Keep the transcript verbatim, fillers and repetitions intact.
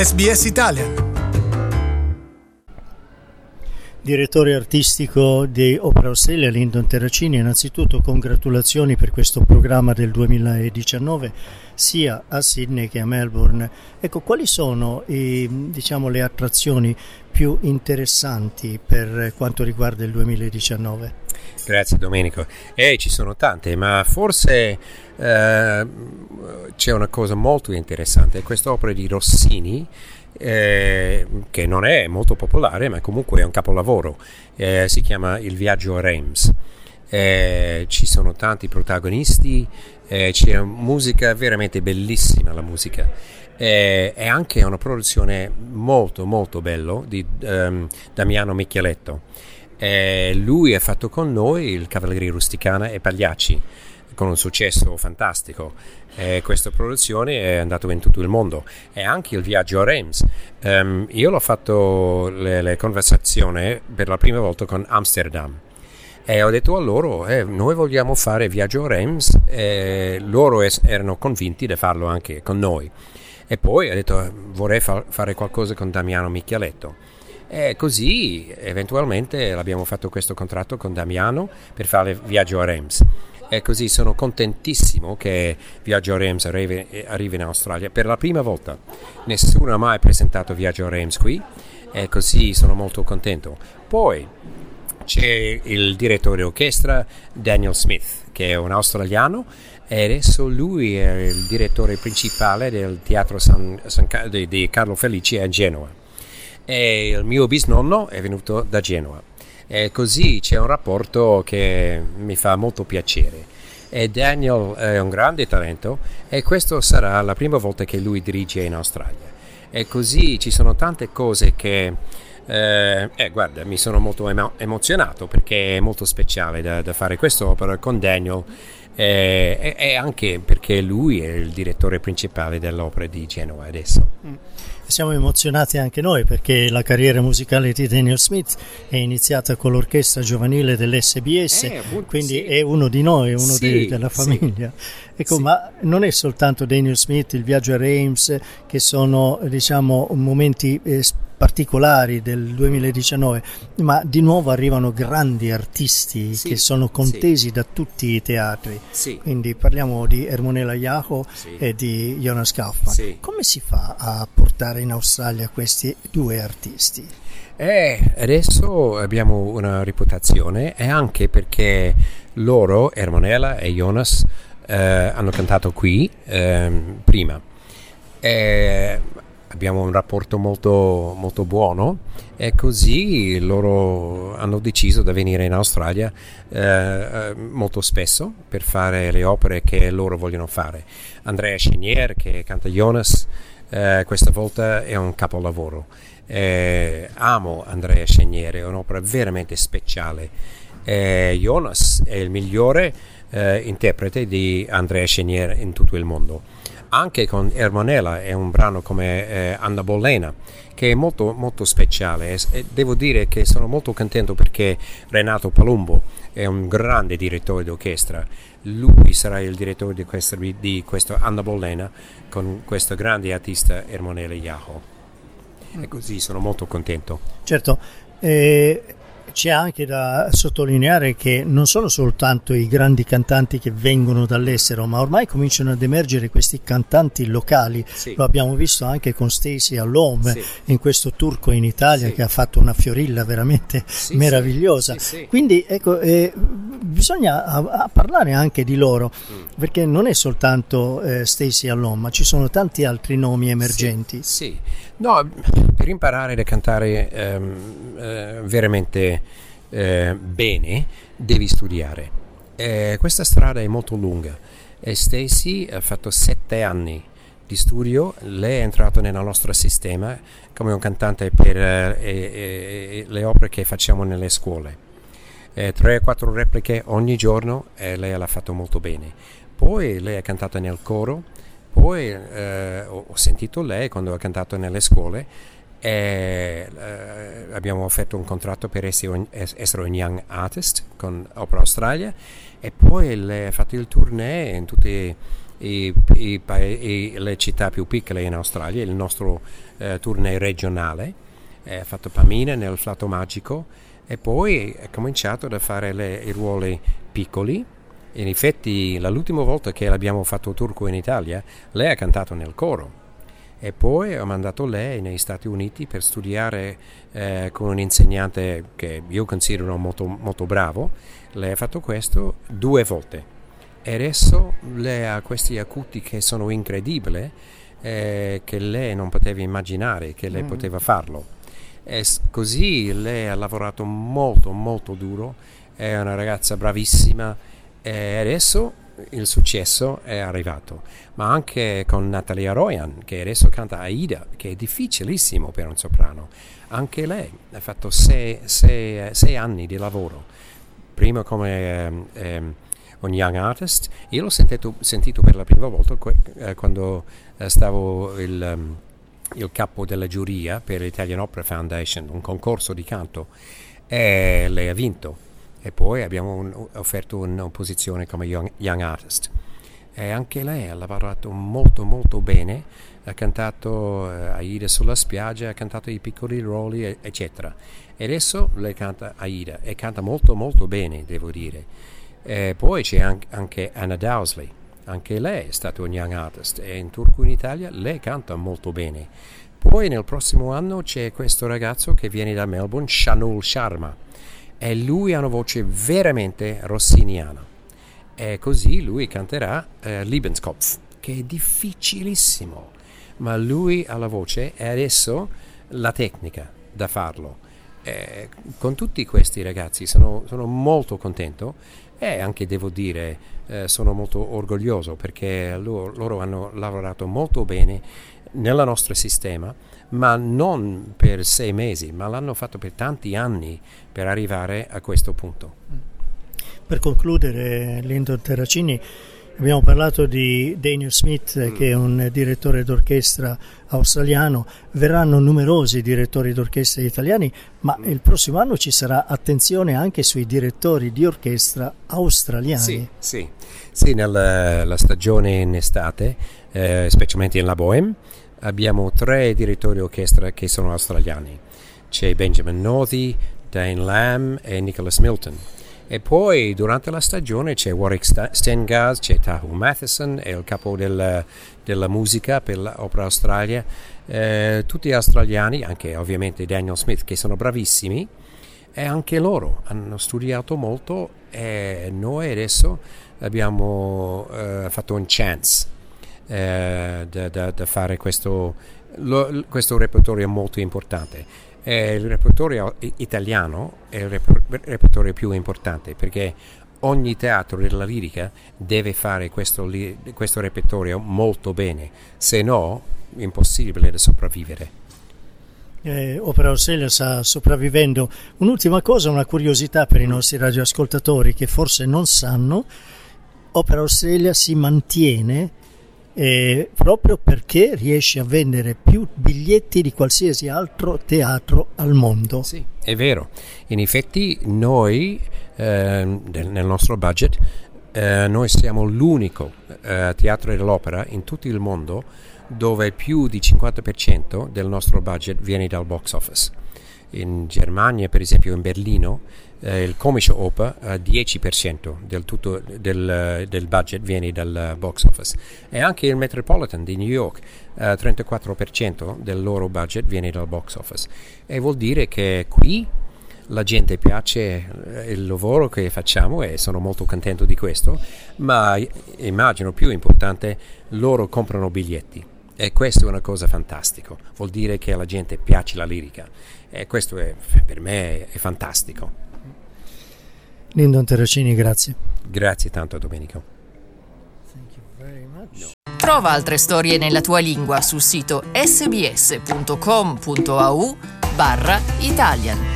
S B S Italian. Direttore artistico di Opera Australia, Lyndon Terracini, innanzitutto congratulazioni per questo programma del duemiladiciannove sia a Sydney che a Melbourne. Ecco, quali sono i, diciamo, le attrazioni più interessanti per quanto riguarda il duemiladiciannove? Grazie Domenico. Eh, ci sono tante, ma forse eh, c'è una cosa molto interessante, quest'opera di Rossini, Eh, che non è molto popolare ma comunque è un capolavoro, eh, si chiama Il viaggio a Reims. Eh, ci sono tanti protagonisti, eh, c'è musica veramente bellissima, la musica, eh, è anche una produzione molto molto bella di um, Damiano Micheletto. Eh, lui ha fatto con noi il Cavalleria Rusticana e Pagliacci con un successo fantastico. Eh, questa produzione è andata in tutto il mondo, e anche il viaggio a Reims. Um, io l'ho fatto le, le conversazioni per la prima volta con Amsterdam e ho detto a loro eh, noi vogliamo fare viaggio a Reims, e loro es- erano convinti di farlo anche con noi, e poi ho detto vorrei fa- fare qualcosa con Damiano Micheletto. E così eventualmente abbiamo fatto questo contratto con Damiano per fare viaggio a Reims. E così sono contentissimo che Viaggio a Reims arrivi, arrivi in Australia per la prima volta. Nessuno ha mai presentato Viaggio a Reims qui, e così sono molto contento. Poi c'è il direttore d'orchestra Daniel Smith, che è un australiano, e adesso lui è il direttore principale del teatro San, San, di, di Carlo Felici a Genova. E il mio bisnonno è venuto da Genova. E così c'è un rapporto che mi fa molto piacere. E Daniel è un grande talento, e questa sarà la prima volta che lui dirige in Australia. E così ci sono tante cose che eh, eh, guarda, mi sono molto emo- emozionato, perché è molto speciale da, da fare quest'opera con Daniel, eh, e, e anche perché lui è il direttore principale dell'opera di Genova adesso. Mm. Siamo emozionati anche noi, perché la carriera musicale di Daniel Smith è iniziata con l'orchestra giovanile dell'S B S, eh, quindi sì, è uno di noi, uno sì, de, della famiglia. Sì. Ecco, sì. Ma non è soltanto Daniel Smith, il viaggio a Reims, che sono, diciamo, momenti eh, particolari del duemiladiciannove, ma di nuovo arrivano grandi artisti sì, che sono contesi sì. da tutti i teatri. Sì. Quindi parliamo di Ermonela Iaho sì. e di Jonas Kaufmann. Sì. Come si fa a portare in Australia questi due artisti? Eh, adesso abbiamo una reputazione, e anche perché loro, Ermonela e Jonas, eh, hanno cantato qui eh, prima. Eh, abbiamo un rapporto molto, molto buono, e così loro hanno deciso di venire in Australia eh, molto spesso per fare le opere che loro vogliono fare. Andrea Chenier, che canta Jonas, eh, questa volta è un capolavoro. Eh, amo Andrea Chenier, è un'opera veramente speciale. Eh, Jonas è il migliore eh, interprete di Andrea Chenier in tutto il mondo. Anche con Ermonela è un brano come eh, Anna Bolena, che è molto, molto speciale, e devo dire che sono molto contento perché Renato Palumbo è un grande direttore d'orchestra. Lui sarà il direttore di questa, di questa Anna Bolena con questo grande artista Ermonela Iaho, e così sono molto contento. Certo, eh... c'è anche da sottolineare che non sono soltanto i grandi cantanti che vengono dall'estero, ma ormai cominciano ad emergere questi cantanti locali. Sì. Lo abbiamo visto anche con Stacey Allom, sì. in questo turco in Italia, sì. che ha fatto una fiorilla veramente sì, meravigliosa. Sì, sì. Quindi ecco, eh, bisogna a, a parlare anche di loro, mm. perché non è soltanto eh, Stacey Allom, ma ci sono tanti altri nomi emergenti. Sì, sì. No, per imparare a cantare ehm, eh, veramente eh, bene devi studiare. Eh, questa strada è molto lunga, e Stacey ha fatto sette anni di studio. Lei è entrata nel nostro sistema come un cantante per eh, eh, le opere che facciamo nelle scuole. Eh, tre o quattro repliche ogni giorno, e lei l'ha fatto molto bene. Poi lei ha cantato nel coro. Poi eh, ho sentito lei quando ha cantato nelle scuole, e eh, abbiamo offerto un contratto per essere, essere un Young Artist con Opera Australia, e poi lei ha fatto il tournée in tutti i, i, i, le città più piccole in Australia, il nostro eh, tournée regionale, ha eh, fatto Pamina nel Flato Magico e poi ha cominciato a fare le, i ruoli piccoli. In effetti l'ultima volta che abbiamo fatto Turco in Italia, lei ha cantato nel coro. E poi ho mandato lei negli Stati Uniti per studiare eh, con un insegnante che io considero molto, molto bravo. Lei ha fatto questo due volte e adesso lei ha questi acuti che sono incredibili, eh, che lei non poteva immaginare che lei mm. poteva farlo. E così lei ha lavorato molto molto duro, è una ragazza bravissima e adesso il successo è arrivato. Ma anche con Natalia Royan, che adesso canta Aida, che è difficilissimo per un soprano. Anche lei ha fatto sei, sei, sei anni di lavoro, prima come um, um, un young artist. Io l'ho sentito, sentito per la prima volta que- eh, quando eh, stavo il, um, il capo della giuria per l'Italian Opera Foundation, un concorso di canto, e lei ha vinto. E poi abbiamo un, offerto una posizione come young, young artist. E anche lei ha lavorato molto molto bene, ha cantato eh, Aida sulla spiaggia, ha cantato i piccoli ruoli, eccetera. E adesso lei canta Aida e canta molto molto bene, devo dire. E poi c'è anche, anche Anna Dowsley, anche lei è stata un young artist e in Turco in Italia lei canta molto bene. Poi nel prossimo anno c'è questo ragazzo che viene da Melbourne, Shanul Sharma, e lui ha una voce veramente rossiniana. E così lui canterà eh, Liebenskopf, che è difficilissimo, ma lui ha la voce e adesso la tecnica da farlo. E con tutti questi ragazzi sono, sono molto contento e anche devo dire eh, sono molto orgoglioso perché loro, loro hanno lavorato molto bene nel nostro sistema, ma non per sei mesi, ma l'hanno fatto per tanti anni per arrivare a questo punto. Per concludere, Lyndon Terracini, abbiamo parlato di Daniel Smith, mm. che è un direttore d'orchestra australiano. Verranno numerosi direttori d'orchestra italiani, ma mm. il prossimo anno ci sarà attenzione anche sui direttori di orchestra australiani. Sì, sì. sì nella la stagione in estate, eh, specialmente in La Bohème, abbiamo tre direttori d'orchestra che sono australiani. C'è Benjamin Northey, Dane Lamb e Nicholas Milton. E poi durante la stagione c'è Warwick Stengars, c'è Tahu Matheson, è il capo del, della musica per l'Opera Australia, eh, tutti australiani, anche ovviamente Daniel Smith, che sono bravissimi, e anche loro hanno studiato molto e noi adesso abbiamo eh, fatto un chance eh, da fare questo, lo, questo repertorio molto importante. Eh, il repertorio italiano è il rep- repertorio più importante perché ogni teatro della lirica deve fare questo, li- questo repertorio molto bene, se no è impossibile da sopravvivere. Eh, Opera Australia sta sopravvivendo. Un'ultima cosa, una curiosità per i nostri radioascoltatori che forse non sanno: Opera Australia si mantiene Eh, proprio perché riesce a vendere più biglietti di qualsiasi altro teatro al mondo. Sì, è vero. In effetti noi eh, nel nostro budget eh, noi siamo l'unico eh, teatro dell'opera in tutto il mondo dove più di cinquanta per cento del nostro budget viene dal box office. In Germania, per esempio in Berlino, eh, il Komische Oper eh, dieci per cento del tutto del, del budget viene dal box office, e anche il Metropolitan di New York eh, trentaquattro per cento del loro budget viene dal box office, e vuol dire che qui la gente piace il lavoro che facciamo e sono molto contento di questo, ma immagino più importante, loro comprano biglietti. E questo è una cosa fantastica, vuol dire che alla gente piace la lirica, e questo è, per me è fantastico. Lyndon Terracini, grazie. Grazie tanto, Domenico. Thank you very much. No. Trova altre storie nella tua lingua sul sito sbs punto com punto a u barra Italian.